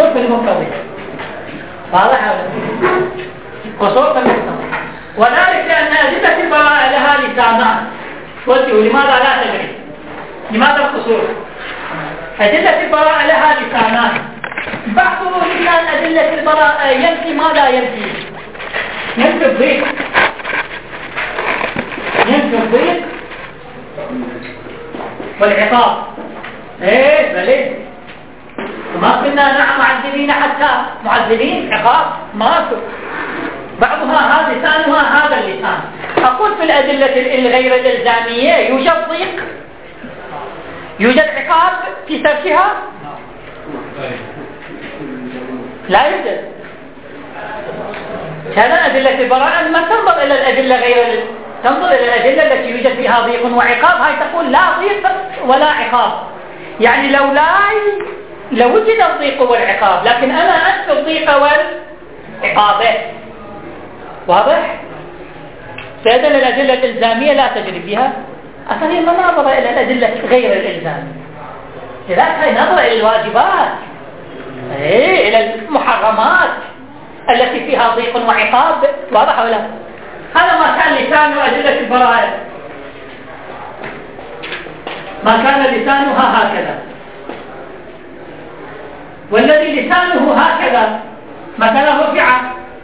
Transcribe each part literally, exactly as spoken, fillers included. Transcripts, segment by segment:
قصور في المقتضي. واضح ولا؟ قصور في المقتضي، وذلك لأن أدلة البراءة لها لسانان. قلت لماذا لا تدري؟ لماذا القصور؟ أدلة البراءة لها لسانان، بعض لسان أدلة البراءة ينفي ما لا ينفي. ينفي الضيق، ينفي الضيق والعقاب. ايه بلى، ما قلنا نعم معذبين حتى معذبين عقاب ما في. بعضها هذا لسانها هذا اللسان. أقول في الأدلة الغير الإلزامية يوجد ضيق، يوجد عقاب في تركها؟ لا يوجد. هذا أدلة البراءة ما تنظر إلى الأدلة غير، تنظر إلى الأدلة التي يوجد فيها ضيق وعقاب. هاي تقول لا ضيق ولا عقاب، يعني لو لا لو وجد الضيق والعقاب، لكن أنا أنفي الضيق والعقاب. واضح؟ فإذا الأدلة الإلزامية لا تجري فيها. أصلا هي نظرة إلى الأدلة غير الإلزامية، لذلك هي نظرة إلى الواجبات، إيه إلى المحرمات التي فيها ضيق وعقاب. واضح ولا؟ هذا ما كان لسان أدلة البراءة، ما كان لسانها هكذا، والذي لسانه هكذا مثلا رفع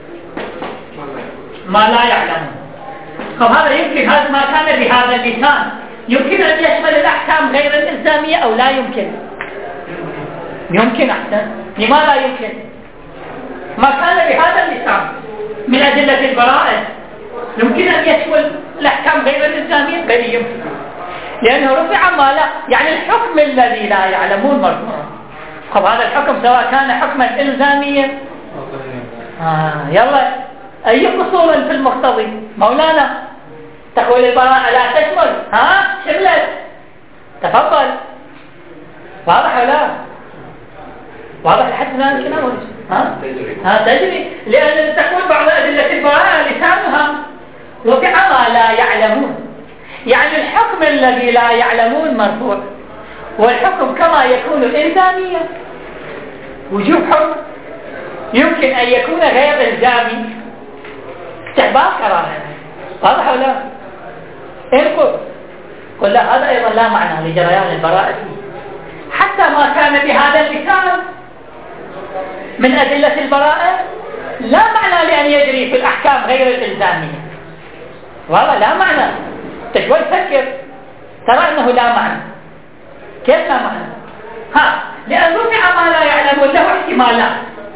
ما لا يعلم. طب هذا يمكن، هذا ما كان بهذا اللسان يمكن أن يشمل الأحكام غير الإلزامية أو لا يمكن؟ يمكن. أحسن، لماذا يمكن؟ ما كان بهذا اللسان من أدلة البراءة يمكن أن يشمل الأحكام غير الإلزامية؟ بل يمكن، لأنه رفع ما لا، يعني الحكم الذي لا يعلمون مرفوع. طب هذا الحكم سواء كان حكما إلزاميا آه يلا أي قصور في المقتضي؟ مولانا تقول البراءة لا تشمل، ها شملت، تفضل. واضح ولا؟ واضح لحد الآن كلامه؟ ها ها تجري، لأن تقول بعض أدلة البراءة لسانها رفع ما لا يعلمون، يعني الحكم الذي لا يعلمون مرفوع، والحكم كما يكون إلزاميا وجوب حكم يمكن أن يكون غير إلزامي استحباب كراهة. واضح ولا؟ انقل قل لا، هذا أيضا لا معنى لجريان البراءة فيه، حتى ما كان بهذا اللسان من أدلة البراءة لا معنى لأن يجري في الأحكام غير الإلزامية. والله لا معنى. تشوي فكر ترى أنه لا معنى. كيف لا معنى؟ ها لأن رفع ما لا يعلم له احتمالات،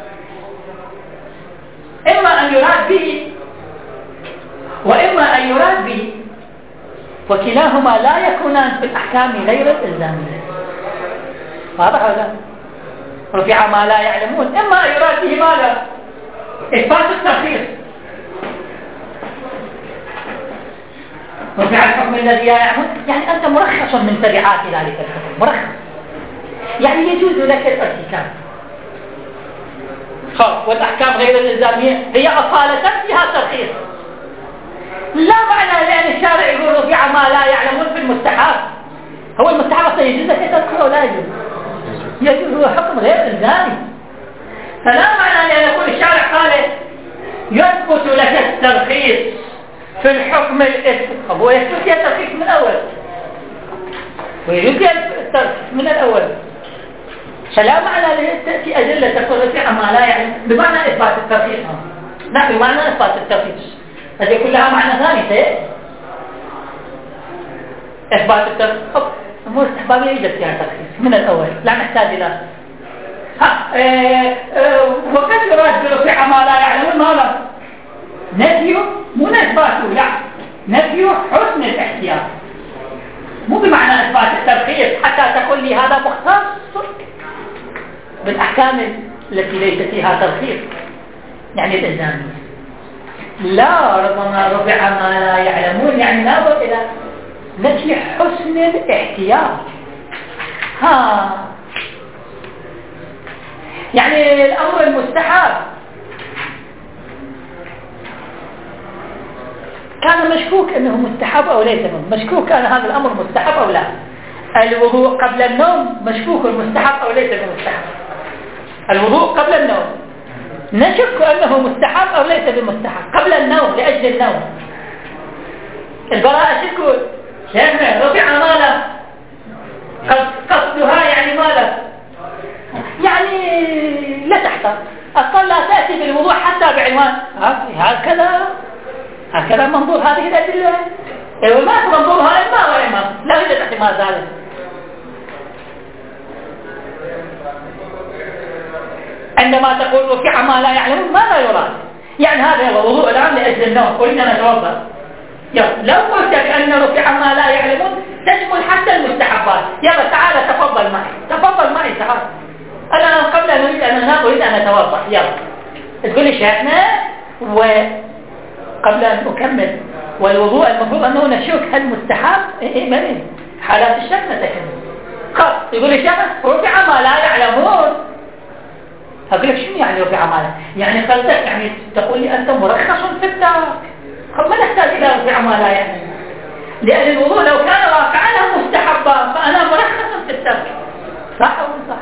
إما أن يراد به وإما أن يراد به، وكلاهما لا يكونان في الأحكام غير الإلزامية. واضح ولا؟ رفع ما لا يعلمون إما أن يراد به ماذا؟ إثبات الترخيص. رفع الحكم الذي لا يعلمون، يعني أنت مرخص من تبعات ذلك الحكم، مرخص، يعني يجوز لك الارتكاب. خلاص، والأحكام غير الإلزامية هي أصالة فيها ترخيص. لا معنى لأن الشارع يقول رفع ما لا يعلمون في المستحب. هو المستحب أصلا يجوز لك تذكره ولا يجوز؟ يجوز، هو حكم غير إلزامي. فلا معنى لأن يقول الشارع قال يثبت لك الترخيص في الحكم الإثم. طب هو يثبت لك الترخيص من الأول ويجوز لك الترخيص من الأول، فلا معنى لتأتي أدلة تقول رفع ما لا يعلم بمعنى إثبات الترخيص، لا بمعنى إثبات الترخيص. هذه كلها معنى ثاني سيء. إثبات الترخيص أمور استحبابية يوجد فيها ترخيص من الأول، لا نحتاج إلى ها اه اه وقد يراد برفع ما لا يعلمون ماذا؟ نفيه مو إثباته، لا نفيه حسن الاحتياط، مو بمعنى إثبات الترخيص حتى تقول لي هذا مختص بالأحكام التي ليس فيها ترخيص يعني الإلزامية. لا، ربما رفع ما لا يعلمون يعني نظر إلى نفي حسن الاحتياط. ها يعني الأمر المستحب كان مشكوك أنه مستحب أو ليس مشكوك، كان هذا الأمر مستحب أو لا. الوضوء قبل النوم مشكوك مستحب أو ليس مستحب. الوضوء قبل النوم نشك أنه مستحب أو ليس بمستحب قبل النوم لأجل النوم. البراءة شكو شيخنا رفع ماله قصدها يعني ماله يعني لا تحتاج أصلا لا تأتي بالوضوء حتى بعنوان هكذا هكذا منظور هذه الأدلة وما منظورها إما وإما لا يوجد احتمال ذلك. عندما تقول رفع ما لا يعلمون ماذا يراد؟ يعني هذا هو الوضوء الآن لأجل النوم قلنا نتوضأ لو قلت بأن رفع ما لا يعلمون تشمل حتى المستحبات. يلا تعال تفضل معي تفضل معي تعال أنا قبل أن أريد أن أنام أريد أن أتوضأ يلا تقول لي شيخنا وقبل أن أكمل والوضوء المفروض أنه نشوك هل مستحب إيه مرين حالات الشك نتكلم خلاص يقول لي شيخنا رفع ما لا يعلمون أقول لك شنو يعني رفع ما لا يعني قلتك يعني تقول لي أنت مرخص في الترك خب ما نحتاج إلى رفع ما لا يعلمون لأن الوضوء لو كان واقعا مستحبا فأنا مرخص في الترك صح أو صح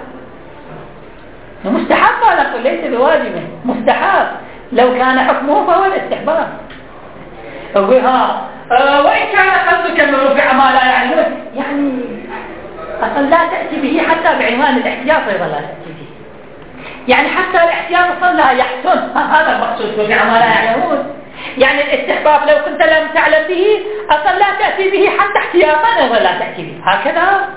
مستحب ولا قل ليس بواجبه مستحب لو كان حكمه فهو الاستحباب. أقول ها أه وإن كان قصدك من رفع ما لا يعلمون يعني أصلا لا تأتي به حتى بعنوان الاحتياط أيضا لا تأتي به يعني حتى الاحتياط أصلا لا يحسن هذا المقصود رفع ما لا يعلمون يعني الاستحباب لو كنت لم تعلم به أصلا لا تأتي به حتى احتياطا أيضا لا تأتي به هكذا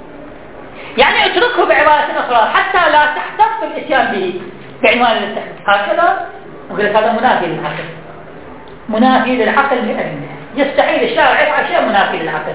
يعني اتركه بعبارة أخرى حتى لا تحتف بالإتيان به بعنوان الاستحباب هكذا. أقول لك هذا منافي للعقل منافي للعقل لأنه يستحيل الشارع يفعل شيء منافي للعقل.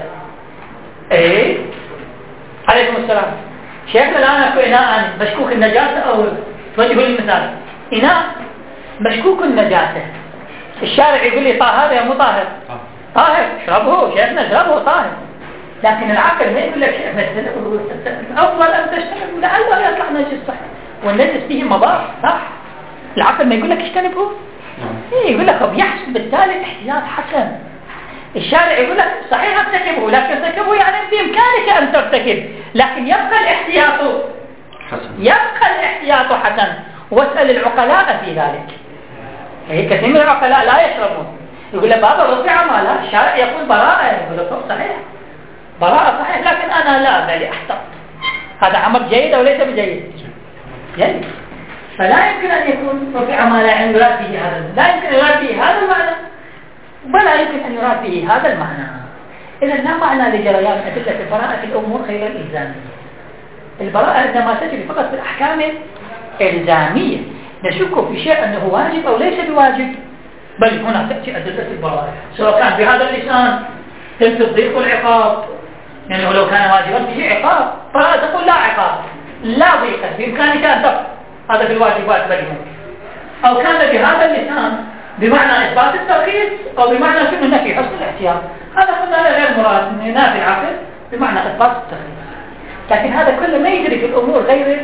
ايه عليكم السلام شيخنا الآن أكو إناء مشكوك النجاسة أو توجهوا لي المثال إناء مشكوك النجاسة الشارع يقول لي طاهر يا مو طاهر طاهر اشربه شيخنا اشربه طاهر لكن العقل ما يقول لك أفضل أن تشترب لعله يطلع نجس صح والنجس فيه مضار صح العقل ما يقول لك اشتربه إيه يقول لك بيحسب بالتالي احتياط حسن. الشارع يقول لك صحيح ارتكبه لكن ارتكبه يعني بإمكانك أن ترتكب لكن يبقى الاحتياط حسن يبقى الاحتياط حسن. واسأل العقلاء في ذلك إيه كثير من العقلاء لا يشربون يقول لك بابا رفع ما لا الشارع يقول براءة يقول لك صحيح براءة صحيح لكن أنا لا بالي أحتاط هذا عمل جيد أو ليس بجيد جيد فلا يمكن أن يكون رفع ما لا يراد به هذا لا يمكن أن يراد به هذا المعنى ولا يمكن أن يراد به هذا المعنى. إذا لا معنى لجريان أدلة البراءة في الأمور غير الإلزامية. البراءة عندما تجري فقط بالأحكام الإلزامية نشك في شيء أنه واجب أو ليس بواجب بل هنا تأتي أدلة البراءة سواء كان بهذا اللسان تم تضيق العقاب يعني لو كان واجبا به عقاب فلا تقول لا عقاب لا ضيقا بإمكانك أن تفعل هذا في الواجبات بينهم أو كان بهذا اللسان بمعنى إثبات الترخيص أو بمعنى أنه نفي حسن الاحتياط هذا هنا غير مراد ينافي العقل بمعنى إثبات الترخيص. لكن هذا كله ما يجري في الأمور غير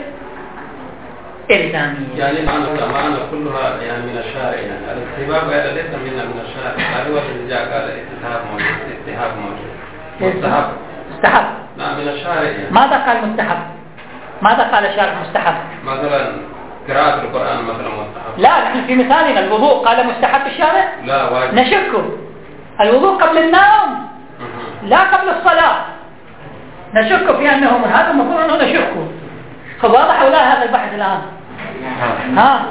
إلزامية يعني معنى الأمانة كلها يعني من الشارع يعني الاستحباب هذا ليس منا من الشارع هذا هو الذي جاء قال الاستحباب موجود الاستحباب موجود مستحب مستحب نعم من الشارع يعني. ماذا قال مستحب ماذا قال الشارع مستحب مثلا قراءة القرآن مثلا مستحب لا نحن في مثالنا الوضوء قال مستحب الشارع لا واجب نشكه الوضوء قبل النوم لا قبل الصلاة نشك في أنه من هذا المفروض أنه نشكه فواضح أو لا هذا البحث الآن ها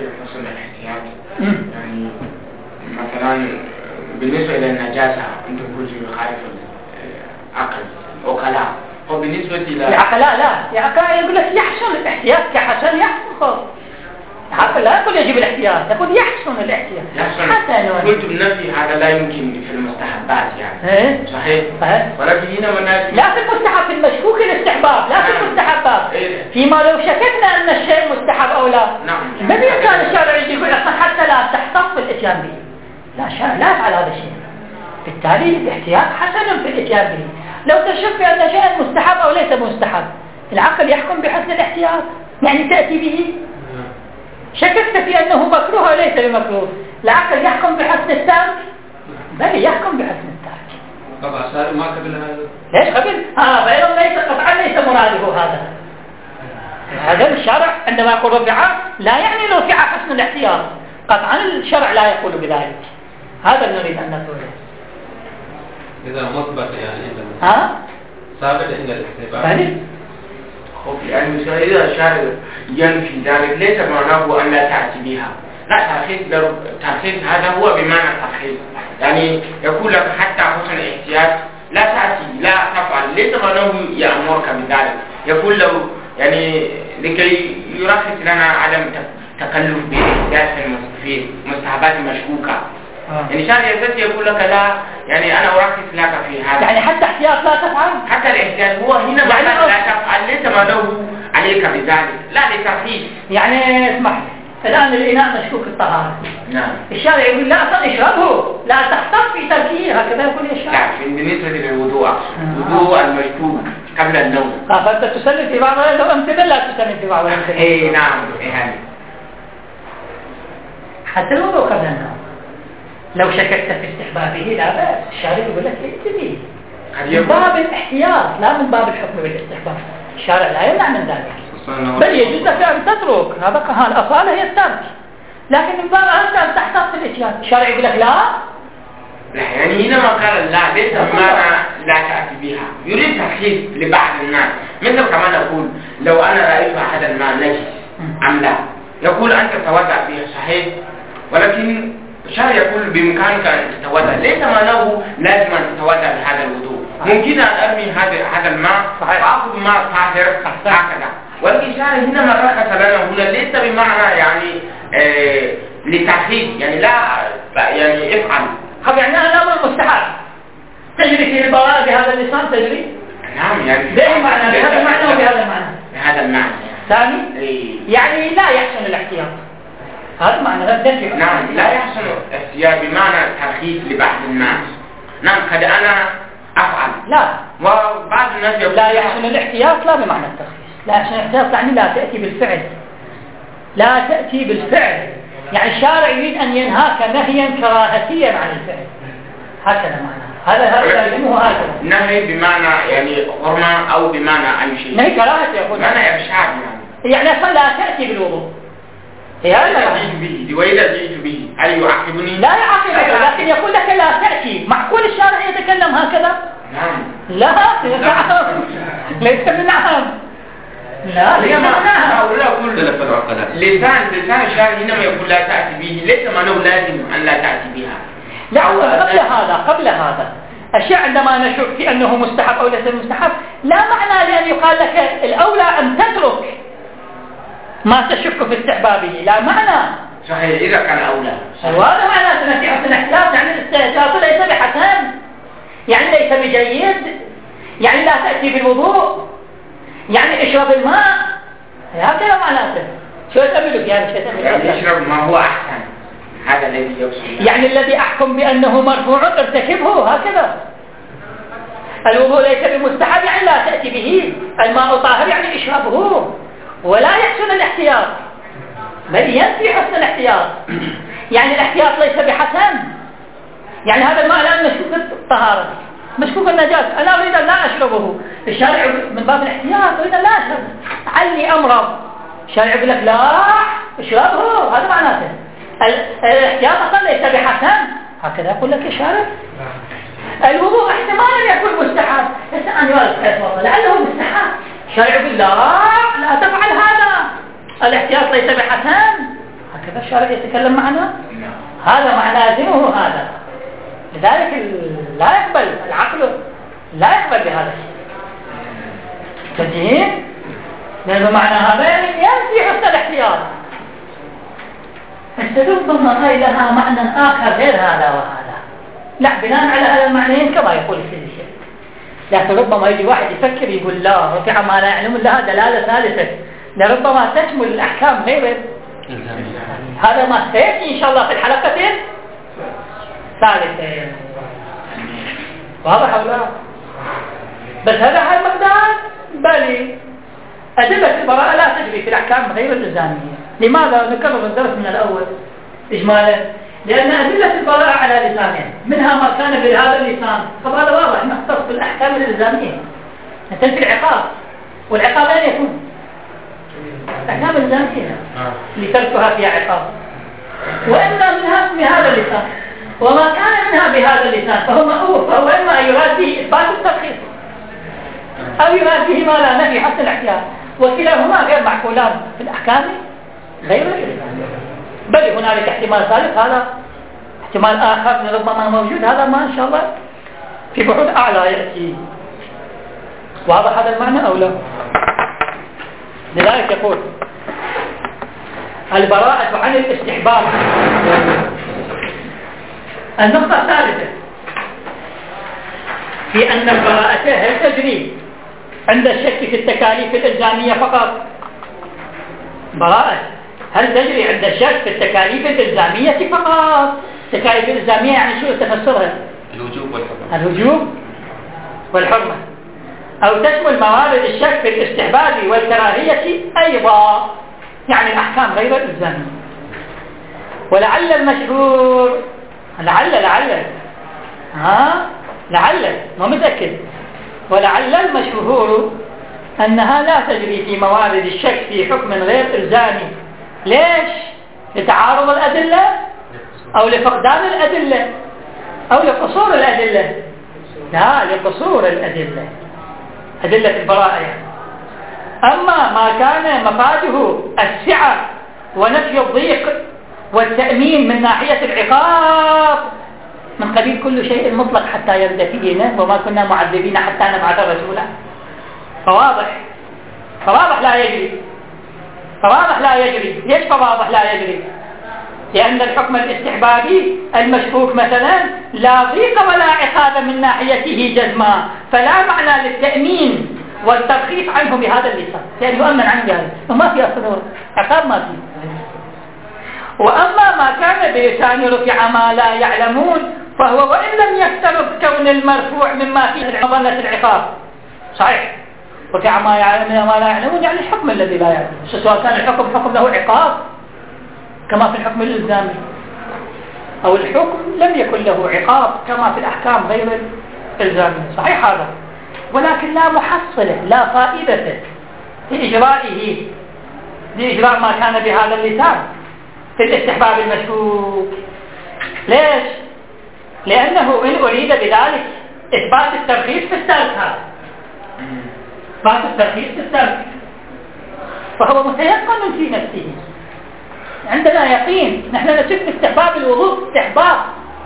يعني مثلا بالنسبة إلى النجاسة أنت تقول يخالف العقل العقلاء وبالنسبة إلى العقلاء لا العقلاء يقول لك يحسن الاحتياط كحسن يحسن العقل لا يقول يجب الاحتياط يقول يحسن الاحتياط حسن قلت بالنفي هذا لا يمكن في المستحبات يعني ايه؟ صحيح صحيح ولكن هنا والناس لا في المستحب في المشكوك الاستحباب لا في المستحبات إيه؟ فيما لو شككنا أن الشيء مستحب أو لا نعم ما بإمكان الشارع يجي يقول أصلا حتى لا تحتفظ بالإتيان به لا الشارع لا يفعل هذا الشيء بالتالي الاحتياط حسن في الإتيان به. لو تشك بأن شيء مستحب أو ليس مستحب العقل يحكم بحسن الاحتياط يعني تأتي به شككت في أنه مكروه أو ليس بمكروه العقل يحكم بحسن الترك بل يحكم بحسن الترك. طبعا سائل ما قبل هذا ليش قبل؟ آه فإذا ليس قطعا ليس مراده هذا هذا الشرع عندما يقول رفع لا يعني رفع حسن الاحتياط، قطعا الشرع لا يقول بذلك. هذا اللي نريد أن نقوله. إذا مثبت يعني ها؟ ثابت عند الاستحباب. ثاني؟ يعني إذا الشارع ينفي ذلك ليس معناه أن لا تأتي بها. لا، ترخيص ترخيص هذا هو بمعنى ترخيص، يعني يقول لك حتى حسن الاحتياط لا تأتي لا تفعل، ليس معناه يأمرك بذلك. يقول له يعني لكي يرخص لنا عدم تكلف بالاحتياط في مستحبات مشكوكة. آه. يعني شارع يزيد يقول لك لا، يعني أنا أرخص لك في هذا. يعني حتى احتياط لا تفعل؟ حتى الاحتياط هو هنا يعني معنى لا تفعل، ليس معناه عليك بذلك، لا لترخيص. يعني اسمح الآن الإناء مشكوك الطهارة. نعم. الشارع يقول لا أصلا اشربه، لا تختص في تركيه، هكذا يقول الشارع. لا، بالنسبة للوضوء الوضوء المشكوك قبل النوم. آه فأنت تسلم في بعض الأمثلة لا تسلم في بعض الأمثلة. إيه نعم إيه. حتى الوضوء قبل النوم لو شككت في استحبابه لا بأس، الشارع يقول لك انتبه من باب الاحتياط لا من باب الحكم بالاستحباب. الشارع لا يمنع من ذلك، بل يجوز لك أن تترك، هذا كهان الأصالة هي الترك، لكن من باب أنت أن تحتاط في الإتيان. الشارع يقول لك لا لا، يعني هنا ما قال لا ليس بمعنى لا تأتي بها، يريد ترخيص لبعض الناس. مثل كما نقول لو أنا رأيت أحدا ما نجس أم لا، يقول أنت تتوضأ به صحيح، ولكن الشارع يقول بإمكانك أن تتوضأ، ليس معناه لازم أن تتوضأ بهذا الوضوء. ممكن أن أرمي هذا هذا الماء وأخذ ماء طاهر هكذا، ولكن الشارع هنا ما رخص لنا هنا ليس بمعنى يعني آه لترخيص، يعني لا يعني افعل. طب يعني الأمر مستحب تجري في البراءة بهذا اللسان تجري؟ نعم يعني بأي معنى؟ بهذا المعنى وبهذا المعنى؟ بهذا المعنى. ثاني؟ إيه؟ يعني لا يحسن الاحتياط، هذا معنى لا تجري. نعم لا يحسن الاحتياط بمعنى ترخيص لبعض الناس. نعم قد أنا أفعل. لا، وبعض الناس يقول لا يحسن الاحتياط لا بمعنى الترخيص، لا يحسن الاحتياط يعني لا تأتي بالفعل، لا تأتي بالفعل، يعني الشارع يريد أن ينهاك نهيا كراهتيا عن الفعل، هكذا معنى هذا هذا يسموه هكذا. نهي بمعنى يعني غرمة أو بمعنى أي شيء. نهي كراهة يقول. معنى إرشاد يعني. يعني أصلا لا تأتي بالوضوء. إذا جئت به وإذا جئت به هل يعاقبني؟ لا يعاقبك، لكن يقول لك لا تأتي. معقول الشارع يتكلم هكذا؟ نعم. لا نعم ليس بنعم. لا ليس بنعم. لا أقول لسان لسان الشارع حينما يقول لا تأتي به ليس معناه لازم أن لا تأتي بها. لا قبل هذا قبل هذا الشيء عندما نشك في أنه مستحب أو ليس مستحب لا معنى لأن يقال لك الأولى أن تترك ما تشك في استحبابه، لا معنى. صحيح إذا كان أولى. وهذا معنى نصيحة الاحتياط، يعني الاحتياط ليس بحسن، يعني ليس بجيد، يعني لا تأتي بالوضوء، يعني اشرب الماء، هكذا معناته. شو تقولك يعني شو تقولك؟ يعني اشرب ما هو أحسن، هذا الذي يقصد. يعني الذي أحكم بأنه مرفوع ارتكبه، هكذا. الوضوء ليس بمستحب يعني لا تأتي به، الماء طاهر يعني اشربه، ولا يحسن الاحتياط بل ينفي حسن الاحتياط. يعني الاحتياط ليس بحسن، يعني هذا الماء الآن مشكوك الطهارة مشكوك النجاسة، أنا أريد أن لا أشربه، الشارع من باب الاحتياط أريد أن لا أشرب علي أمرض، الشارع يقول لك لا اشربه، هذا معناته الاحتياط أصلا ليس بحسن، هكذا يقول لك الشارع. الوضوء احتمالا يكون مستحب، بس أنا يقول لعله مستحب، الشارع يقول لا لا تفعل هذا، الاحتياط ليس بحسن، هكذا الشارع يتكلم معنا. هذا معنى لازمه هذا، لذلك لا يقبل العقل لا يقبل بهذا الشيء. تجيب لأنه معنى هذا ينفي حسن الاحتياط، ربما هاي لها معنى آخر غير هذا وهذا، لا بناء على هذا المعنيين كما يقول الفيزياء. لكن ربما يجي واحد يفكر يقول لا رفع ما لا يعلم لها دلالة ثالثة، لربما تشمل الأحكام غير هذا ما سيأتي إن شاء الله في الحلقتين ثالثة. واضح أو لا؟ بس هذا حال مقدار بل أدلة البراءة لا تجري في الأحكام غير الإلزامية. لماذا نكرر الدرس من الأول إجمالا؟ لأن أدلة البراءة على لسانين، منها ما كان بهذا اللسان، فهذا واضح مختص بالأحكام الإلزامية، تنفي العقاب، والعقاب أين يكون؟ الأحكام الزامية اللي تركها فيها عقاب، وإما منها بهذا اللسان، وما كان منها بهذا اللسان فهو مأوف، فهو إما يراد به إثبات الترخيص أو يراد به ما لا نفي حتى الاحتياط، وكلاهما غير معقولان في الأحكام غير الإلزامية. بل هنالك احتمال ثالث، هذا احتمال آخر ربما موجود، هذا ما إن شاء الله في بحوث أعلى يأتي. واضح هذا المعنى أو لا؟ لذلك يقول البراءة عن الاستحباب. النقطة الثالثة في أن البراءة هل تجري عند الشك في التكاليف الإلزامية فقط؟ براءة هل تجري عند الشك في التكاليف الإلزامية فقط؟ التكاليف الإلزامية يعني شو تفسرها؟ الوجوب والحرمة. الوجوب والحرمة، أو تشمل موارد الشك في الاستحباب والكراهية أيضا، يعني الأحكام غير الإلزامية. ولعل المشهور، لعل لعل ها لعل ما متأكد، ولعل المشهور أنها لا تجري في موارد الشك في حكم غير إلزامي. ليش؟ لتعارض الأدلة أو لفقدان الأدلة أو لقصور الأدلة؟ لا، لقصور الأدلة، أدلة البراءة يعني. أما ما كان مفاده السعة ونفي الضيق والتأمين من ناحية العقاب من قبيل كل شيء مطلق حتى يرد فينا، وما كنا معذبين حتى نبعث رسولا، فواضح فواضح لا يجري، فواضح لا يجري. ليش فواضح لا يجري؟ لأن الحكم الاستحبابي المشكوك مثلا لا ضيق ولا عقاب من ناحيته جزما، فلا معنى للتأمين والترخيص عنه بهذا اللسان، يعني يؤمن عن ذلك وما في أصلا عقاب، ما فيه. وأما ما كان بلسان رفع ما لا يعلمون فهو وإن لم يفترض كون المرفوع مما فيه مظنة العقاب، صحيح رفع ما يعلمون ما لا يعلمون يعني الحكم الذي لا يعلمون، سواء كان الحكم حكم له عقاب كما في الحكم الإلزامي، أو الحكم لم يكن له عقاب كما في الأحكام غير الإلزامية، صحيح هذا، ولكن لا محصلة لا فائدة لإجرائه لإجراء ما كان بهذا اللسان في الاستحباب المشكوك. ليش؟ لأنه إن أريد بذلك إثبات الترخيص في الترك، هذا إثبات الترخيص في الترك، فهو متيقن في نفسه، عندنا يقين. نحن نشك استحباب الوضوء استحباب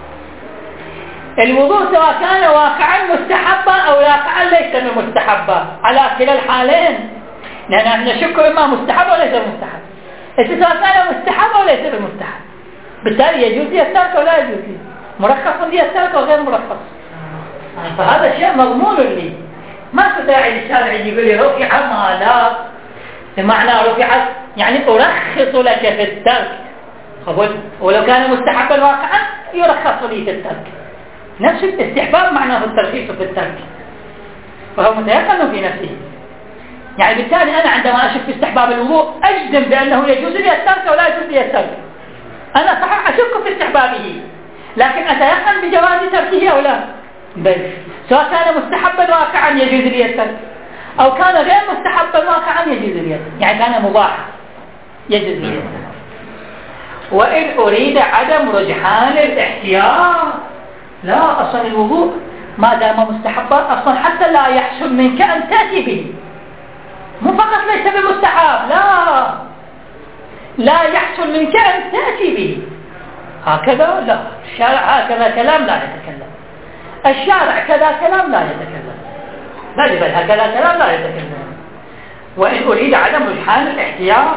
الوضوء سواء كان واقعا مستحبا أو واقعا ليس مستحبا، على كلا الحالين لأننا نشك إما مستحب أو ليس مستحب، سواء كان مستحب أو ليس مستحب، بالتالي يجوز لي الترك ولا يجوز لي، مرخص لي الترك وغير مرخص. فهذا شيء مضمون لي، ما تداعي للشارع يقول لي رفع ما لا، بمعنى رفعت يعني أرخص لك في الترك، ولو كان مستحبا واقعا يرخص لي في الترك. نفس الاستحباب معناه الترخيص في الترك، فهو متيقن في نفسه. يعني بالتالي أنا عندما أشك في استحباب الوضوء أجزم بأنه يجوز لي الترك ولا يجوز لي الترك. أنا صحيح أشك في استحبابه، لكن أتيقن بجواز تركه أو لا، بل سواء كان مستحبا واقعا يجوز لي الترك، أو كان غير مستحبا واقعا يجوز لي الترك، يعني كان مباحا يجوز لي الترك. وإن أريد عدم رجحان الاحتياط، لا، أصلا الوضوء ما دام مستحبا أصلا حتى لا يحسن منك أن تأتي به، مو فقط ليس بمستحب، لا لا يحسن منك أن تأتي به، هكذا لا، الشارع هكذا كلام لا يتكلم، الشارع كذا كلام لا يتكلم، بل بل هكذا كلام لا يتكلم. وإن أريد عدم رجحان الاحتياط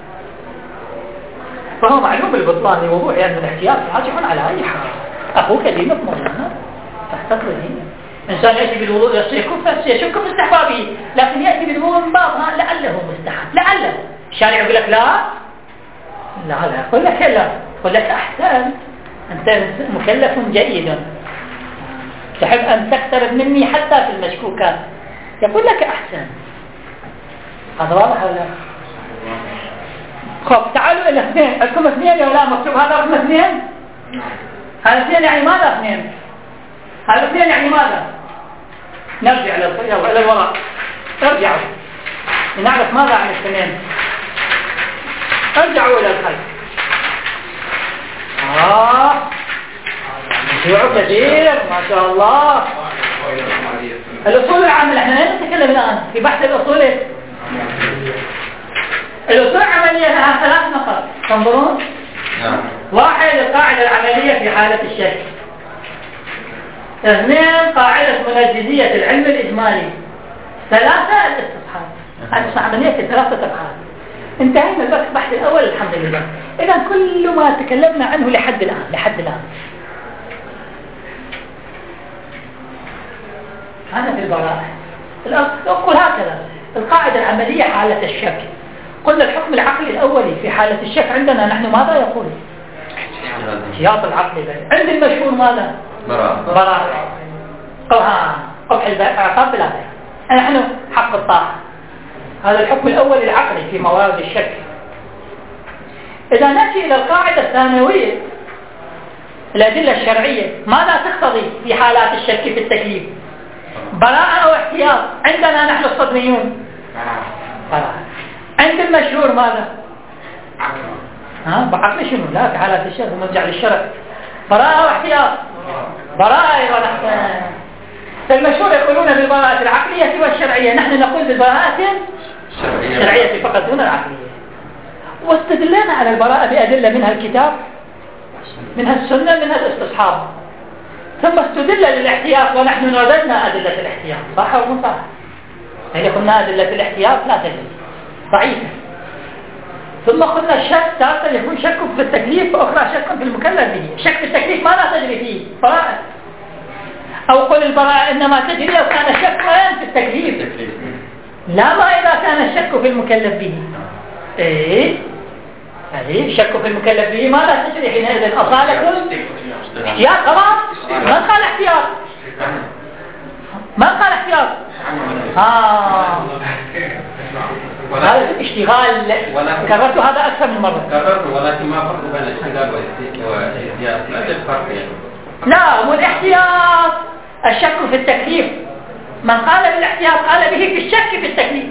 فهو معلوم بالبطلان لوضوح أن يعني الاحتياط راجح على أي حال. أخوك دينك مولانا تحتقر دينك، إنسان يأتي بالوضوء يشك يشك في استحبابه، لكن يأتي بالوضوء من بابها لعله مستحب، لعله. الشارع يقول لك لا لا لا، يقول لك لا، يقول لك أحسن، أنت مكلف جيد، تحب أن تقترب مني حتى في المشكوكات، يقول لك أحسن. هذا واضح ولا؟ خب تعالوا إلى اثنين، عندكم اثنين ولا مكتوب هذا رقم اثنين؟ هذا اثنين يعني ماذا اثنين؟ هذا اثنين يعني ماذا؟ نرجع إلى الوراء، ارجعوا لنعرف ماذا عن الاثنين. ارجعوا إلى الخلف. آه مشروع كثير ما شاء الله. الأصول العامة احنا لا نتكلم الآن في بحث الأصول. الأصول العملية لها ثلاث نقاط تنظرون. واحد القاعدة العملية في حالة الشك. اثنين قاعدة منجزية العلم الإجمالي. ثلاثة الاستصحاب. الاستصحاب عملية في ثلاثة أبحاث. انتهينا بس البحث الأول الحمد لله. إذا كل ما تكلمنا عنه لحد الآن لحد الآن هذا في البراءة. أقول هكذا القاعدة العملية حالة الشك. قلنا الحكم العقلي الأولي في حالة الشك عندنا نحن ماذا يقول؟ احتياط العقل. عند المشهور ماذا؟ براءة. براءة. قبح العقاب بلا غير. نحن حق الطاعة. هذا الحكم الأول العقلي في موارد الشك. إذا نأتي إلى القاعدة الثانوية الأدلة الشرعية ماذا تقتضي في حالات الشك في التكليف؟ براءة أو احتياط؟ عندنا نحن الصدميون براءة. عند المشهور ماذا؟ ها بعقل شنو؟ لا في حالات الشك ونرجع للشرع. براءة أو احتياط؟ براءة. أيضا نحن المشهور يقولون بالبراءة العقلية والشرعية، نحن نقول بالبراءة الشرعية فقط دون العقلية. واستدلنا على البراءة بأدلة منها الكتاب منها السنة منها الاستصحاب. ثم استدل للاحتياط ونحن رددنا أدلة الاحتياط صح أو مو صح؟ يعني قلنا أدلة الاحتياط لا تجري ضعيفة. ثم قلنا الشك تارة يكون شك في التكليف وأخرى شك في المكلف به. شك في التكليف ما لا تجري فيه براءة. أو قل البراءة إنما تجري لو كان الشك في التكليف لا ما إذا كان الشك في المكلف به. إيه يعني الشك في المكلف به ما لا تجري حينئذ أصالة احتياط. طبعا ما قال احتياط ما قال احتياط. آه هذا اشتغال كررت هذا أكثر من مرة كررت ولكن ما فرق بين الاشتغال والاحتياط. لا الفرق يعني لا والاحتياط الشك في التكليف من قال بالاحتياط قال به في الشك في التكليف.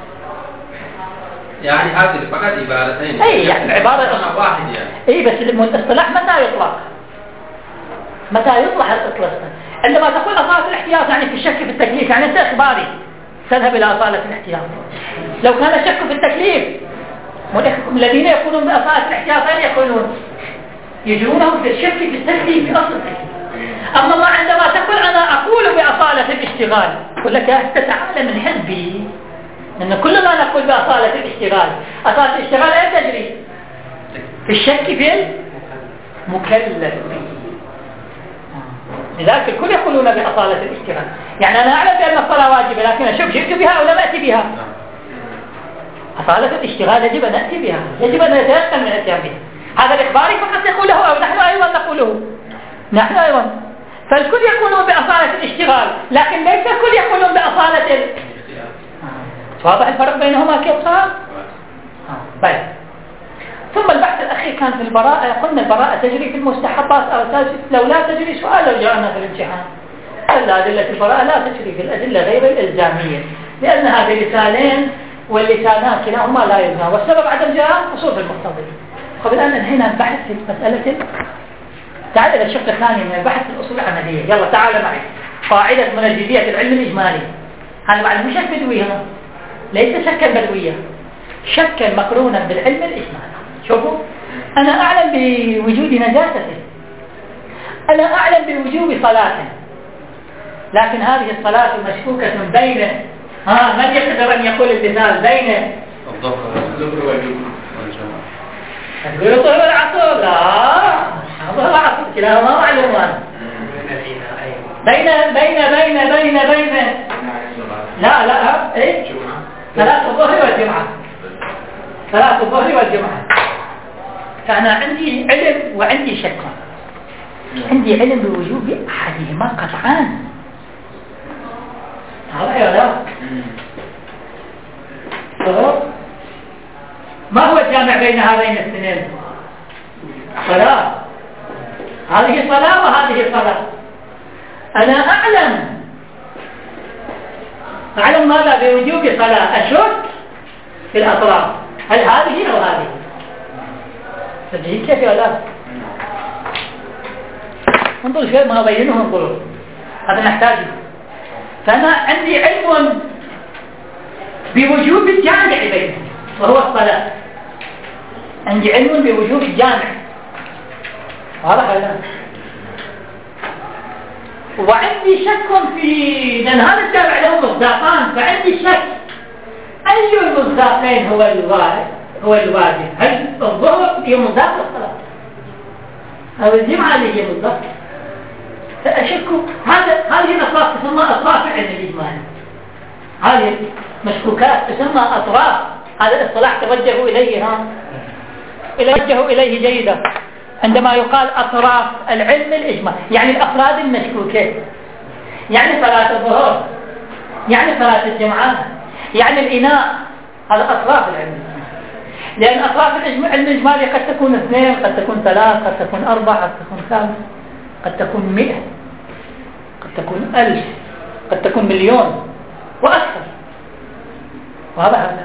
يعني هذه فقط عبارتين. اي يعني عبارة واحد يعني. اي بس الاصطلاح متى يطلق؟ متى يطلق الاصطلاح؟ عندما تقول أصالة الاحتياط يعني في الشك في التكليف يعني أنت إخباري تذهب إلى أصالة الاحتياط. لو كان الشك في التكليف الذين يقولون بأصالة الاحتياط أين يقولون؟ يجرونه في الشك في التكليف في أصل التكليف. أما ما عندما تقول أنا أقول بأصالة الاشتغال يقول لك تتعلم من حزبي أن كل ما نقول بأصالة الاشتغال أصالة الاشتغال أين تجري؟ في الشك في المكلف. لذلك الكل يقولون بأصالة الاشتغال. يعني أنا أعلم بأن الصلاة واجبة لكن أشوف جئت بها أو لم أتي بها. أصالة الاشتغال يجب أن نأتي بها يجب أن نتيقن من الاتيان بها. هذا الإخباري فقط يقوله أو نحن أيضا نقوله نحن أيضا. فالكل يقولون بأصالة الاشتغال لكن ليس الكل يقولون بأصالة ال... واضح الفرق بينهما كيف صار؟ طيب. ثم البحث الأخير كان في البراءة. قلنا البراءة تجري في المستحبات أو لو لا تجري سؤال لو جاءنا في الامتحان. ألا أدلة البراءة لا تجري في الأدلة غير الإلزامية لأن هذه لسانين واللسانات كلاهما لا يلزم والسبب عدم جاء أصول المقتضي. قبل أن انهينا البحث في مسألة تعال إلى الشق الثاني من البحث في الأصول العملية. يلا تعال معي. قاعدة منجزية العلم الإجمالي. هذا معنى مش شك بدوية ليس شكا بدوية شكا مقرونا بالعلم الإجمالي. شوفوا أنا أعلم بوجود نجاسة أنا أعلم بوجوب صلاة لكن هذه الصلاة مشكوكة بين ها من يقدر أن يقول المثال بين الظهر والجمعة الظهر والعصر لا الظهر والعصر كلاهما معلومان بين بين بين بين بين لا لا ايه صلاة الظهر والجمعة صلاة الظهر والجمعة. فأنا عندي علم وعندي شك. عندي علم بوجوب أحدهما قطعا هذا يا لا ما هو الجامع بين هذين الاثنين؟ صلاة. هذه صلاة وهذه صلاة. أنا أعلم أعلم ماذا بوجوب صلاة أشك في الأطراف هل هذه أو هذه تجهيل كيف يا لا؟ انظروا شوي ما بينه انظروا، هذا نحتاجه. فأنا عندي علم بوجوب الجامع بينهم وهو الصلاة، عندي علم بوجوب الجامع، واضح ولا لا؟ وعندي شك في، لأن هذا الجامع له مصداقان، فعندي شك أي المصداقين هو الواجب هو الواجب هل الظهر هي مصداق الصلاة أو الجمعة اللي هي مصداق؟ فأشك. هذا هذه الأطراف تسمى أطراف العلم الإجمالي، هذه مشكوكات تسمى أطراف. هذا الاصطلاح توجهوا إليه ها توجهوا إليه جيدا عندما يقال أطراف العلم الإجمالي، يعني الأفراد المشكوكين، يعني صلاة الظهر، يعني صلاة الجمعة، يعني الإناء، هذا أطراف العلم الإجمالي. لأن أطراف العلم الإجمالي قد تكون اثنين، قد تكون ثلاث، قد تكون أربع، قد تكون خمس، قد تكون مئة، قد تكون ألف، قد تكون مليون وأكثر، وهذا هذا.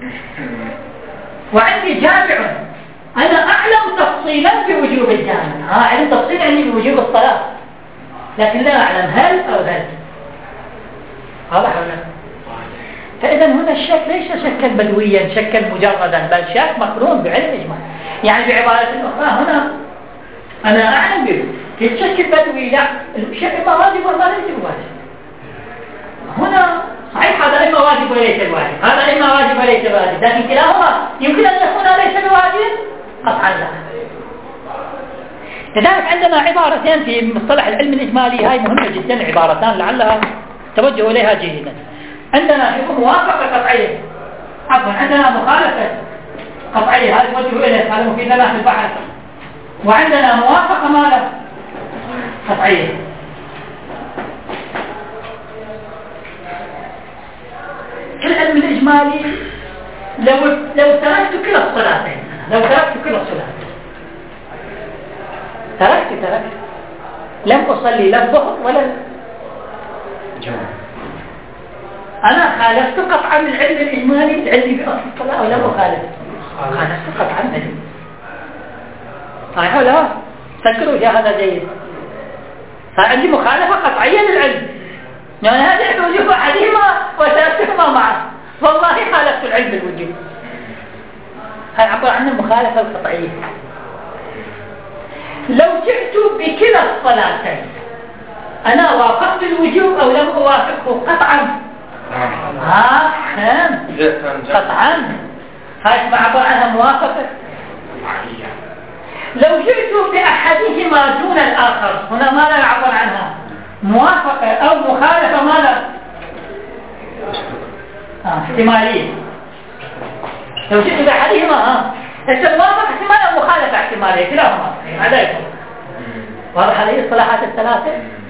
وعندي جامع، أنا أعلم تفصيلا بوجوب الجامع، ها أعلم تفصيلا عندي بوجوب الصلاة، لكن لا أعلم هل أو هل، هذا هذا. فإذا هنا الشك ليس شكا بدويا شكا مجردا، بل شك مقرون بعلم إجمالي. يعني بعبارة أخرى هنا أنا أعلم به في الشك البدوي، لا الشك إما واجب وما ليس واجب. هنا صحيح هذا إما واجب وليس الواجب، هذا إما واجب وليس واجب، لكن كلاهما يمكن أن يكون ليس بواجب قطعا لا. لذلك عندنا عبارتين في مصطلح العلم الإجمالي، هاي مهمة جدا، عبارتان لعلها توجهوا إليها جيدا. عندنا حكم موافقة قطعية، عفوا عندنا مخالفة قطعية، هذا توجهوا إليه، هذا مفيد لنا في البحث. وعندنا موافقة ماذا؟ قطعية. في العلم الإجمالي لو لو تركت كلا الصلاتين، لو تركت كلا الصلاتين تركت تركت لم أصلي لا الظهر ولا الجمعة، أنا خالفت قطعا العلم الإجمالي العلمي بأصل الصلاة أو لم أخالف؟ خالفت قطعا العلم. صحيح ولا لا؟ فكروا في هذا جيد. فعندي مخالفة قطعية للعلم، يعني هذا الوجوب أحدهما وتركتهما معه، والله خالفت العلم بالوجوب. هذا عبارة عن المخالفة القطعية. لو جئت بكلا الصلاتين أنا وافقت الوجوب أو لم أوافقه قطعا؟ ها نعم قطعا، هذا عبارة عنها موافقة. لو جئت بأحدهما دون الآخر هنا ماذا يعبر عنها؟ موافقة أو مخالفة ماذا؟ آه. احتمالية. لو جئت بأحدهما ها موافقة احتمال أو مخالفة احتمالية، كلاهما هذا يكون واضح. هذه الصلاحات الثلاثة.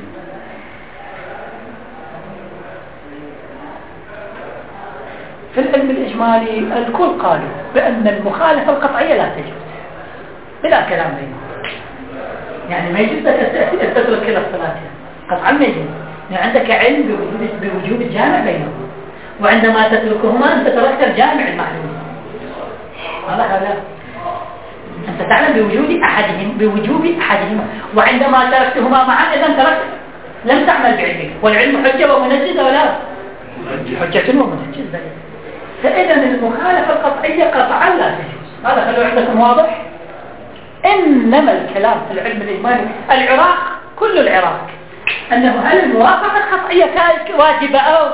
في العلم الإجمالي الكل قالوا بأن المخالفة القطعية لا تجوز بلا كلام بينهم، يعني ما يجوز أن تترك كلا الصلاة قطعا ما يجوز، يعني عندك علم بوجود بوجود الجامع بينهم، وعندما تتركهما أنت تركت الجامع المعلوم. هذا هذا أنت تعلم بوجود أحدهم بوجوب أحدهما، وعندما تركتهما معا إذا تركت لم تعمل بعلمك، والعلم حجة ومنجزة ولا حجة ومنجزة. فإذا المخالفة القطعية قطعا لا تجوز، هذا خلوا عندكم واضح. إنما الكلام في العلم الإجمالي العراق كل العراق أنه هل الموافقة القطعية كانت واجبة أو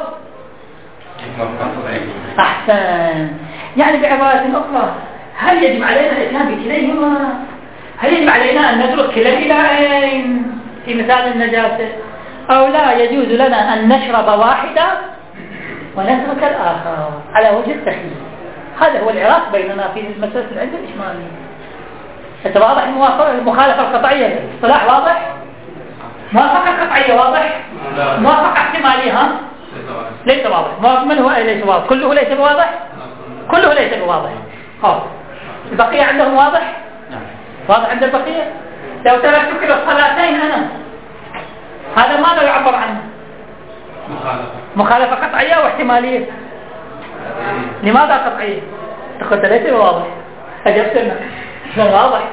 أحسن، يعني بعبارة أخرى هل يجب علينا الإتيان بكليهما؟ هل يجب علينا أن ندرك كلا الإلهين في مثال النجاسة، أو لا يجوز لنا أن نشرب واحدة ونترك الآخر على وجه التخيير؟ هذا هو العراق بيننا في مسألة العلم الإجمالي. واضح الموافقة المخالفة القطعية اصطلاح واضح؟ موافقة قطعية واضح؟ موافقة احتمالية ها؟ ليس واضح. من هو ليس واضح؟ كله ليس بواضح؟ كله ليس بواضح. اه البقية عندهم واضح؟ واضح عند البقية؟ لو تركت كلا الصلاتين أنا هذا ماذا يعبر عنه؟ مخالفة مخالفة قطعية واحتمالية. لماذا قطعية؟ تقول ليس واضح. أجبت لنا شلون واضح؟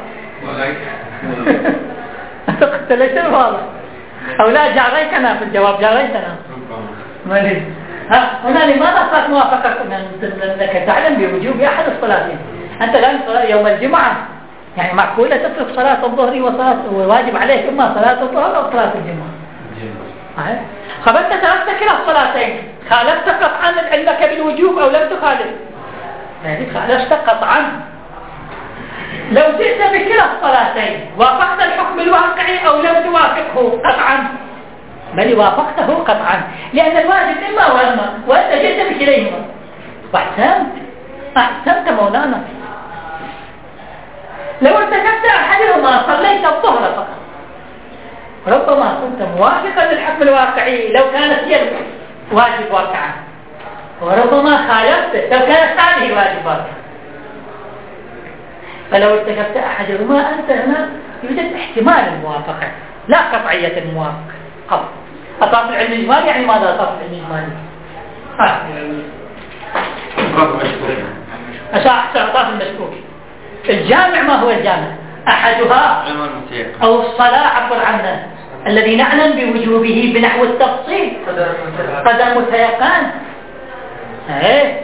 قلت له شنو واضح؟ أو لا جاريتنا في الجواب جاريتنا ما أدري. ها هنا لماذا صارت موافقة أنك تعلم بوجوب أحد الصلاتين؟ أنت الآن يوم الجمعة يعني معقولة تترك صلاة الظهر وصلاة وواجب عليك إما صلاة الظهر أو صلاة الجمعة. خبرت تركت كلا الصلاتين خالفت قطعا علمك بالوجوب أو لم تخالف؟ يعني خالفت قطعا. لو جئت بكلا الصلاتين وافقت الحكم الواقعي أو لم توافقه قطعا؟ بل وافقته قطعا لأن الواجب إما وإما وأنت جئت بكليهما واحسنت أحسنت مولانا. لو ارتكبت أحدهما صليت الظهر فقط ربما كنت موافقا للحكم الواقعي لو كانت هي الواجب واقعا وربما خالفت لو كانت هذه الواجب واقعا. فلو ارتكبت أحدهما أنت هنا يوجد احتمال الموافقة لا قطعية الموافقة. قبل أطراف العلم الإجمالي يعني ماذا أطراف العلم الإجمالي؟ ها أحسن أطراف المشكوك. الجامع ما هو الجامع؟ أحدها أو الصلاة عبر عنه الذي نعلم بوجوبه بنحو التفصيل قدر متيقن. ايه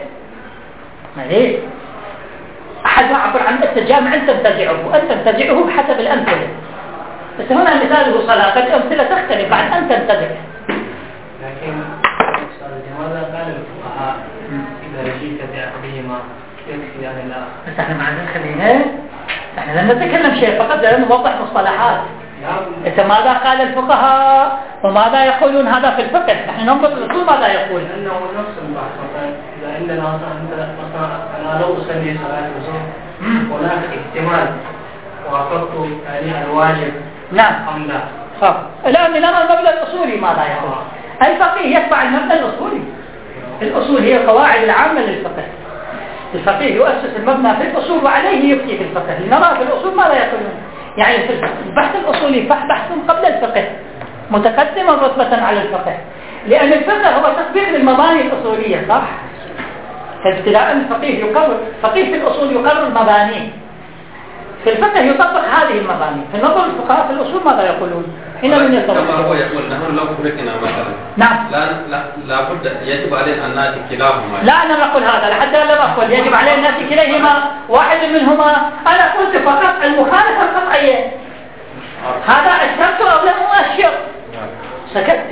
ايه أحدها عبر عن التجامع أن تنتزعه أن تنتزعه بحسب الأمثلة. بس هنا مثاله صلاة الأمثلة تختلف بعد أن تنتزع. لكن لماذا قال الفقهاء إذا جئت بأحدهما يكفي عن الآخر؟ بس احنا معنا خلينا احنا لم نتكلم شيء فقط نوضح مصطلحات. إذا ماذا قال الفقهاء وماذا يقولون هذا في الفقه نحن ننظر الرسول ماذا يقول. لأنه نفس البحث إذا عندنا مثلا أنا لو أصلي صلاة الظهر هناك احتمال وافقت يعني الواجب نعم أم لا. صح. الآن نرى المبنى الأصولي ماذا يقول. الفقيه يتبع المبنى الأصولي. الأصول هي القواعد العامة للفقه. الفقيه يؤسس المبنى في الأصول وعليه يفتي في الفقه. لنرى في الأصول ماذا يقولون. يعني في البحث الأصولي بحث قبل الفقه متقدما رتبة على الفقه لأن الفقه هو تطبيق للمباني الأصولية صح؟ فابتداء الفقيه يقرر فقيه في الأصول يقرر مبانيه في الفقه يطبق هذه المباني. في نظر الفقهاء في الأصول ماذا يقولون؟ هنا من يطبق كما هو يقول نحن لو فرقنا مثلا نعم لا لا لابد يجب علينا أن نأتي كلاهما. لا أنا نقول هذا لحتى لا أقول يجب علينا أن نأتي كليهما واحد منهما. أنا قلت فقط المخالفة القطعية هذا أشرت أو لم أشر سكت.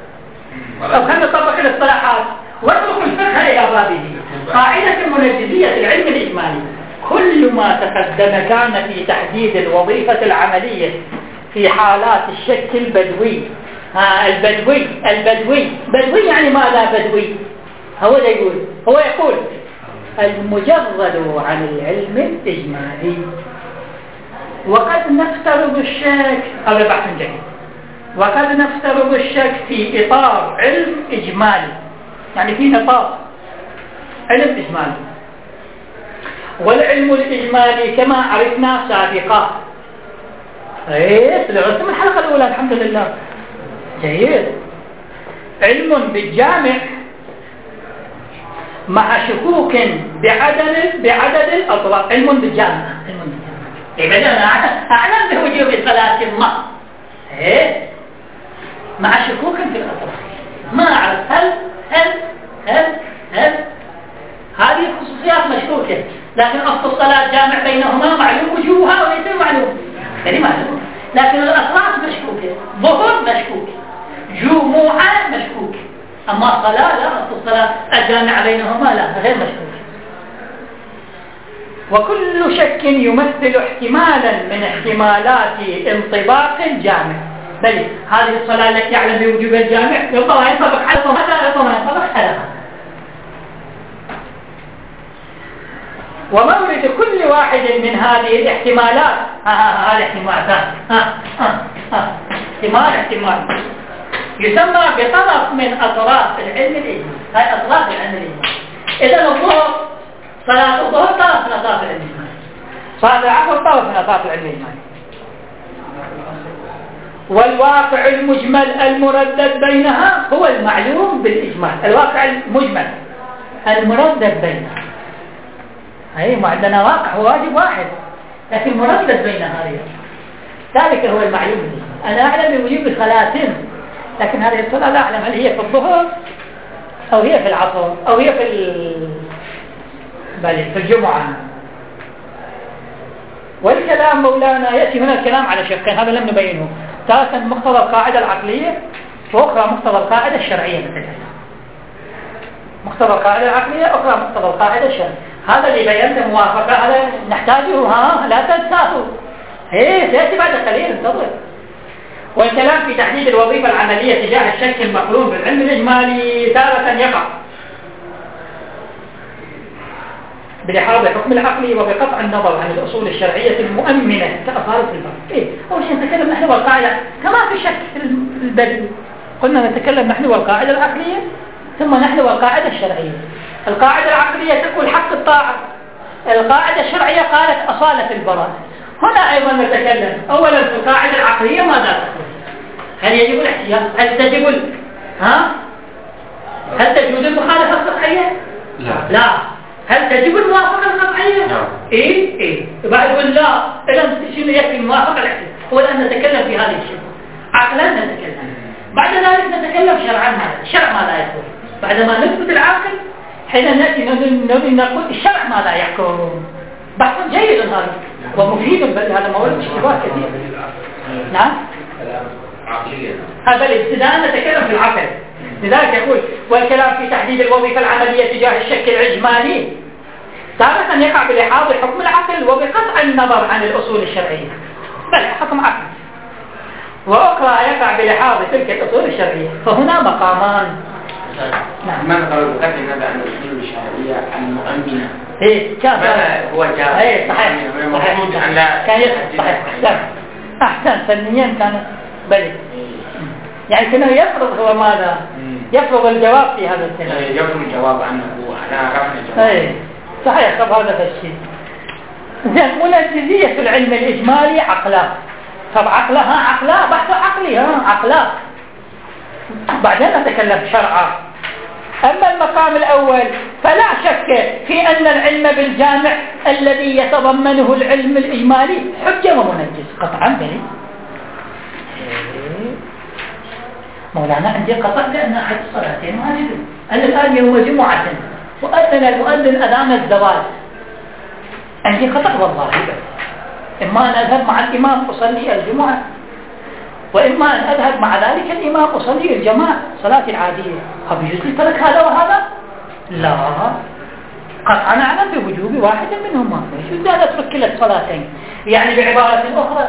أو خلنا نطبق الاصطلاحات واترك الفقه إلى بابه. قاعدة المنجزية في العلم الإجمالي كل ما تقدم كان في تحديد الوظيفة العملية في حالات الشك البدوي. ها البدوي البدوي بدوي يعني ماذا بدوي؟ هو ده يقول هو يقول المجرد عن العلم الإجمالي. وقد نفترض الشك هذا بحث جيد. وقد نفترض الشك في إطار علم إجمالي يعني في إطار علم إجمالي. والعلم الإجمالي كما عرفنا سابقا ايه سلعتم الحلقة الأولى الحمد لله جيد. علم بالجامع مع شكوك بعدد بعدد الأطراف. علم بالجامع علم بالجامع إذا أنا أعلم بوجوب صلاة ما ايه مع شكوك في الأطراف ما أعرف هل هل هل هل هذه خصوصيات مشكوكة لكن أصل الصلاة جامع بينهما معلوم وجوبها وليس معلوم يعني معلوم لكن الأطراف مشكوكة. ظهر مشكوك جمعة مشكوك أما صلاة لا أصل الصلاة الجامع بينهما لا غير مشكوك. وكل شك يمثل احتمالا من احتمالات انطباق الجامع. بل هذه الصلاة التي يعلم بوجوب الجامع يطبق يطبق على هذا يطبق يطبق على هذا. ومورد كل واحد من هذه الاحتمالات هذا احتمال ها ها ها احتمال احتمال يسمى بطرف من أطراف العلم الإجمالي. هاي أطراف العلم الإجمالي. إذا الظهر صلاة الظهر طرف من أطراف العلم الإجمالي. صلاة العصر طرف من أطراف العلم الإجمالي. والواقع المجمل المردد بينها هو المعلوم بالإجمال. الواقع المجمل المردد بينها أي ما عندنا واقع هو واجب واحد لكن مردد بين هذه. ذلك هو المعلوم الإجمالي. أنا أعلم بوجود الخلاتين، لكن هذه الصلاة لا أعلم هل هي في الظهر أو هي في العصر أو هي في ال... بل في الجمعة. والكلام مولانا يأتي من الكلام على شقين، هذا لم نبينه. تارة مقتضى القاعدة العقلية، وأخرى مقتضى القاعدة الشرعية. مثلا مقتضى القاعدة العقلية، أخرى مقتضى القاعدة الشرعية. هذا اللي بينت موافقة، هذا نحتاجه، ها لا تنساه. إيه سيأتي بعد قليل، انتظر. والكلام في تحديد الوظيفة العملية تجاه الشك المقرون بالعلم الإجمالي تارة يقع بلحاظ الحكم العقلي وبقطع النظر عن الأصول الشرعية المؤمنة كأصالة الفرق. إيه؟ أول شيء نتكلم نحن والقاعدة كما في شك في البدء، قلنا نتكلم نحن والقاعدة العقلية ثم نحن والقاعدة الشرعية. القاعدة العقلية تقول حق الطاعة، القاعدة الشرعية قالت أصالة البراءة. هنا أيضا نتكلم أولا في القاعدة العقلية ماذا تقول؟ هل يجب الاحتياط؟ هل تجب ال... ها؟ هل تجوز المخالفة القطعية؟ لا. لا. هل تجب الموافقة القطعية؟ لا. إيه؟ إيه. بعد يقول لا، إذا شنو يكفي الموافقة الاحتياط؟ هو الآن نتكلم في هذه الشيء. عقلا نتكلم. بعد ذلك نتكلم شرعا ماذا؟ الشرع ماذا يقول؟ بعدما نثبت العاقل حين نأتي نقول الشرع ماذا يحكم؟ بحث جيد هذا ومفيد، بل هذا مورد اشتباه كثير. نعم؟ عقليا. هذا الابتداء نتكلم في العقل. لذلك يقول والكلام في تحديد الوظيفة العملية تجاه الشك الإجمالي تارة يقع بلحاظ حكم العقل وبقطع النظر عن الأصول الشرعية، بل حكم عقل، وأخرى يقع بلحاظ تلك الأصول الشرعية. فهنا مقامان. نعم. ماذا قالوا بقدر النظر عن الأصول الشرعية المؤمنة؟ إيه كيف هو جاء؟ إيه صحيح. المفروض أن لا كان صحيح. أحسن أحسن فنيا كانت بلي. يعني كأنه يفرض هو ماذا؟ يفرض الجواب في هذا الكلام. يفرض الجواب أنه أنا رفض الجواب. إيه صحيح. طب هذا الشيء. زين منجزية العلم الإجمالي عقلا. طب عقلها عقلا بحث عقلي ها عقلا. بعدين نتكلم شرعا. أما المقام الأول فلا شك في أن العلم بالجامع الذي يتضمنه العلم الإجمالي حجة ومنجز قطعا بلي. مولانا عندي قطع لأن أحد الصلاتين واجب. أنا الآن يوم جمعة وأذن المؤذن أذان الزوال، عندي قطع والله بس. إما أن أذهب مع الإمام أصلي الجمعة، وإما أن أذهب مع ذلك الإمام أصلي الجماعة صلاة العادية. هل يجوز لي ترك هذا وهذا؟ لا قطعا أعلم بوجوب واحد منهما، يجوز أن أترك كلا الصلاتين. يعني بعبارة أخرى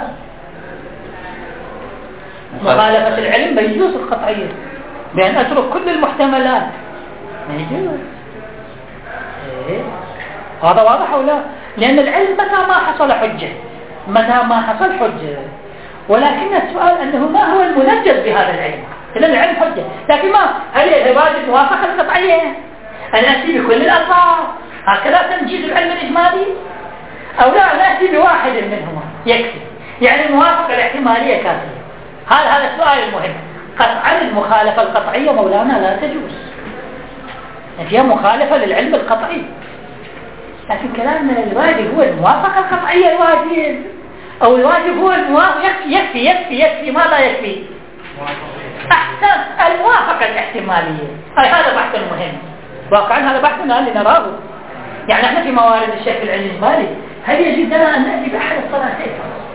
مخالفة العلم ما يجوز القطعية بأن أترك كل المحتملات، ما يجوز. إيه؟ هذا واضح أو لا؟ لأن العلم متى ما حصل حجة، متى ما حصل حجة. ولكن السؤال أنه ما هو المنجز بهذا العلم؟ لأن العلم حجة، لكن ما هل الواجب موافقة القطعية؟ أن نأتي بكل الألفاظ هكذا تنجيز العلم الإجمالي؟ أو لا نأتي بواحد منهما يكفي؟ يعني الموافقة الاحتمالية كافية. هذا هذا السؤال المهم. قطعا المخالفة القطعية مولانا لا تجوز، فيها مخالفة للعلم القطعي. لكن كلامنا الواجب هو الموافقة القطعية الواجب، أو الواجب هو الموافقة. يكفي يكفي يكفي يكفي ما لا يكفي؟ أحسن الموافقة الاحتمالية. أي هذا بحث مهم واقعا، هذا بحثنا لنراه. يعني احنا في موارد الشك الإجمالي هل يجب لنا أن نأتي بأحد الصلاتين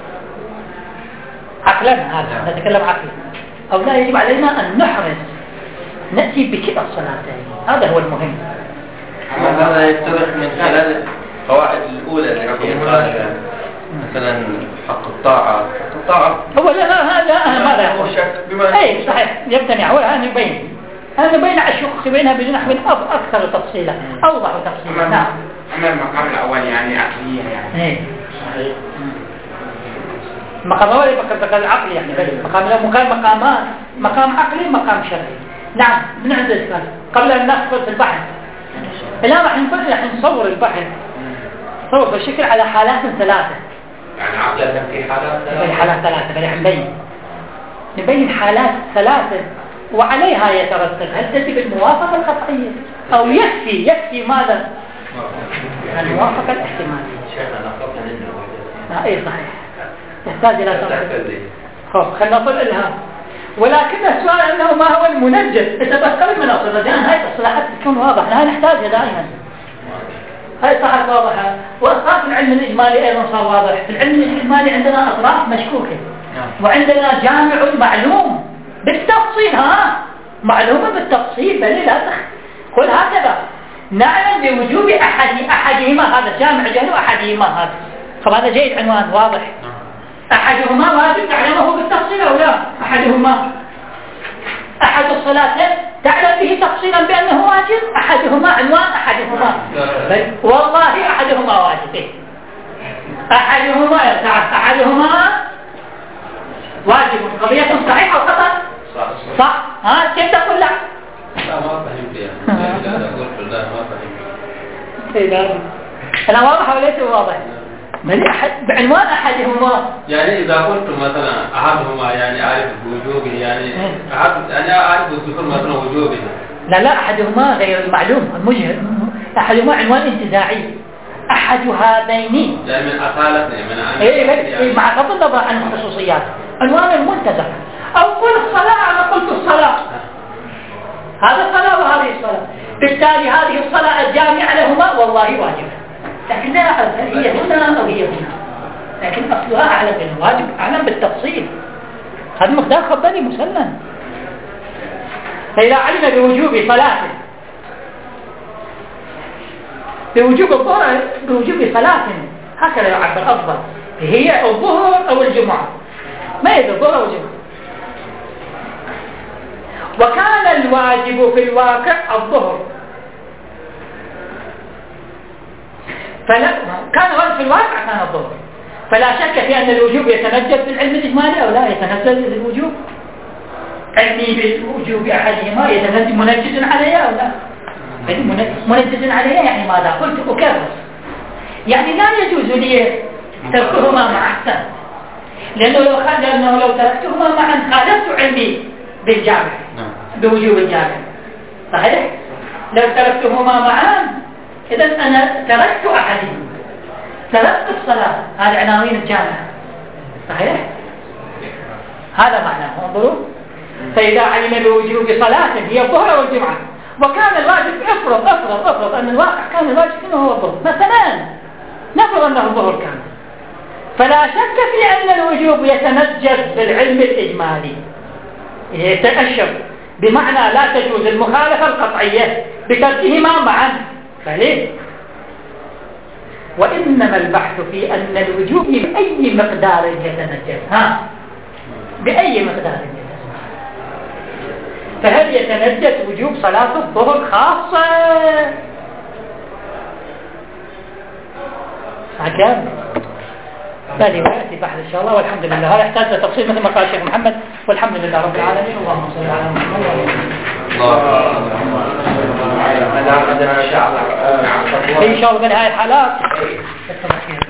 عقلا؟ هذا نتكلم عقلا. أو لا يجب علينا أن نحرص نأتي بكلا الصلاتين؟ هذا هو المهم. هذا يتضح من خلال القواعد الأولى التي قالها مثلا حق الطاعة. حق الطاعة هو لا لا هذا أنا ماذا يقول؟ بما أي صحيح يمتنع. أولا أنا نبين أنا نبين الشق بينها بنحو أكثر تفصيلا أوضح تفصيلا. نعم. أما المقام الأول يعني عقلية يعني. إيه صحيح. مقام أول مقام العقل يعني بل مقام لا مقام مقامان، مقام عقلي مقام شرعي. نعم من عند الإسلام قبل أن ندخل في البحث. الآن راح نقول راح نصور البحث صور بالشكل على حالات ثلاثة. يعني عقلة في حالات ثلاثة. حالات ثلاثة بل نبين نبين حالات ثلاثة وعليها يترتب هل تجب الموافقة القطعية أو يكفي يكفي ماذا؟ الموافقة الاحتمالية. اي صحيح يحتاج الى تفصيل. خب خلينا نصل لها. ولكن السؤال انه ما هو المنجز؟ اذا بس من اصل الان هاي الاصطلاحات تكون واضحه، لا نحتاجها دائما. هاي صارت واضحه، واطراف العلم الاجمالي ايضا صار واضح. في العلم الاجمالي عندنا اطراف مشكوكه، وعندنا جامع معلوم بالتفصيل. ها معلومه بالتفصيل، بل لا تخ قل هكذا نعلم بوجوب احد احدهما، هذا جامع جهل احدهما هذا. طب هذا جيد عنوان واضح. احدهما واجب تعلمه بالتفصيل او لا؟ احدهما احد الصلاتين تعلم به تفصيلا بانه واجب، احدهما عنوان احدهما بل والله احدهما واجب. احدهما يرتعد احدهما واجب. قضيه صحيحه او خطا؟ صح صح. ها كيف تقول لا؟ لا ما فهمت يعني. لا قلت لا ما فهمت. لا انا واضح وليس واضح؟ بل أحد بعنوان أحدهما. يعني إذا قلت مثلا أحدهما يعني أعرف بوجوبه يعني أحد أنا أعرف الذكر مثلا وجوبه. لا لا أحدهما غير المعلوم المجهر. أحدهما عنوان انتزاعي. أحد هذين يعني من أصالة من أنا إيه يعني مع غض النظر عن الخصوصيات عنوان المنتزع. أو قل الصلاة أنا قلت الصلاة، هذا الصلاة وهذه الصلاة، بالتالي هذه الصلاة الجامعة لهما والله واجبة، لكن لا أعرف هل هي هنا أو هي هنا، لكن أصلها أعلم بالواجب أعلم بالتفصيل. هذا مقدار خبري مسلم. فإذا علم بوجوب صلاة بوجوب الظهر بوجوب صلاة هكذا يعبر أفضل، هي الظهر أو الجمعة، ما هي الظهر أو الجمعة. وكان الواجب في الواقع الظهر، فلا كان الواجب في الواقع كان الظهر، فلا شك في أن الوجوب يتنجد في العلم الإجمالي أو لا يتنزل الوجوب. علمي بالوجوب أحدهما يتنجد منجد عليها أو لا؟ منجد عليها يعني ماذا قلت أكرر، يعني لا يجوز لي تركهما مع أحسن، لأنه لو خرج أنه لو تركتهما معا خالفت علمي بالجامع بوجوب الجامع صحيح؟ لو تركتهما معا إذا أنا تركت أحدهما، تركت الصلاة، هذه عناوين الجامع صحيح؟ هذا معناه. انظروا، فإذا علم بوجوب صلاة هي الظهر والجمعة، وكان الواجب افرض افرض افرض أن الواقع كان الواجب انه هو الظهر مثلا، نفرض أنه الظهر كان، فلا شك في أن الوجوب يتنجد بالعلم الإجمالي، يتأشر بمعنى لا تجوز المخالفة القطعية بتركهما معا، فليه؟ وإنما البحث في أن الوجوب بأي مقدار يتنجد. ها بأي مقدار يتنجد؟ فهل يتنجد وجوب صلاة الظهر خاصة؟ هكذا بل يأتي بحث إن شاء الله، والحمد لله. هذا يحتاج لتفصيل مثل ما قال الشيخ محمد، والحمد لله رب العالمين. اللهم صل على محمد وعلى آله. إن شاء الله بهاي الحالات